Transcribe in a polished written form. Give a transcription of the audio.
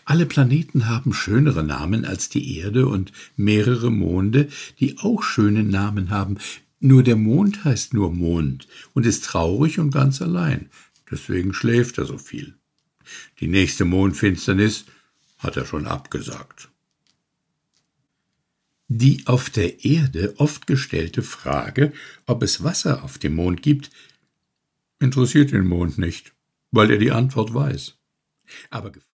Alle Planeten haben schönere Namen als die Erde und mehrere Monde, die auch schöne Namen haben. Nur der Mond heißt nur Mond und ist traurig und ganz allein. Deswegen schläft er so viel. Die nächste Mondfinsternis hat er schon abgesagt. Die auf der Erde oft gestellte Frage, ob es Wasser auf dem Mond gibt, interessiert den Mond nicht, weil er die Antwort weiß. Aber